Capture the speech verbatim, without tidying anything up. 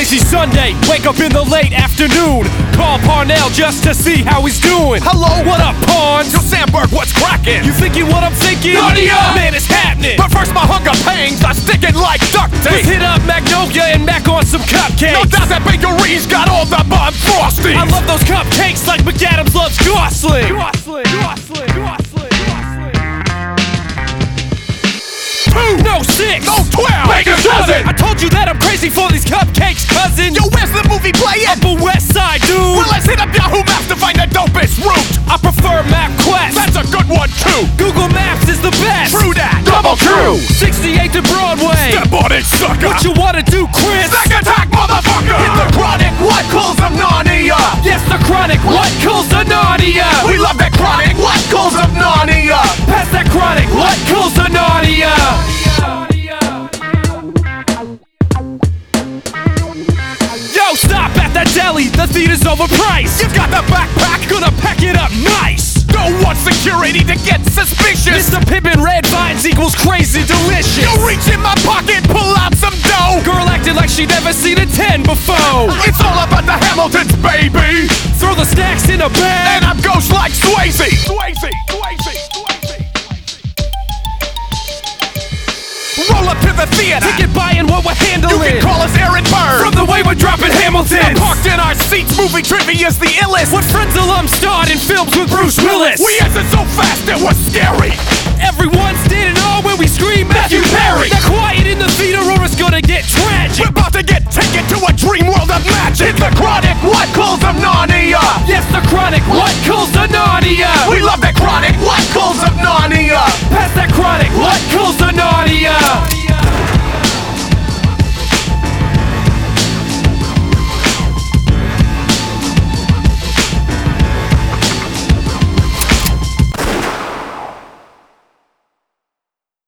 Lazy Sunday, wake up in the late afternoon. Call Parnell just to see how he's doing. Hello? What up, Pawns? Yo, Sandberg, what's cracking? You thinking what I'm thinking? Naughty up! Man, it's happening. But first my hunger pangs are sticking like duct Let's tape. hit up Magnolia and Mac on some cupcakes. No doubt that bakery's got all the bomb frosties. I love those cupcakes like McAdams loves Gosling. Gosling, Gosling, Gosling, Gosling. Two, No six, no twelve, Baker's dozen. I told you that I'm crazy for these cupcakes, cousin. Yo, where's the movie playing? Upper West Side, dude. Well, let's hit up Yahoo Maps to find the dopest route. I prefer MapQuest. That's a good one too. Google Maps is the best. True that. Double true. sixty-eighth to Broadway. Step on it, sucker. What you wanna do, Chris? Snack attack, motherfucker. Hit the chronic. What calls them Narnia? Yes, the chronic. What kills the Narnia? We love that chronic. What calls them Narnia? Pass that chronic. What kills the Narnia? Yo, stop at the deli. The theater's overpriced. You got the backpack. Gonna pack it up nice. Don't want security to get suspicious. Mister Pippin Red Vines equals crazy delicious. You reach in my pocket, pull out some dough. Girl acted like she'd never seen a ten before. It's all about the Hamiltons, baby. Throw the snacks in a bag. And I'm ghost like Swayze. Swayze, Swayze, Swayze. Roll up to the theater. Ticket buying what we're handling. You can call us Aaron Burr. From the way we're dropping Hamilton. Parked in our seats, movie trivia's the illest. What Friends alum starred in films with Bruce Willis. We answered so fast it was scary. Everyone's standing on when we scream Matthew Perry. Now quiet in the theater or it's gonna get tragic. We're about to get taken to a dream world of magic. Hit the chronic, what calls them Narnia? Yes, the chronic. What kills the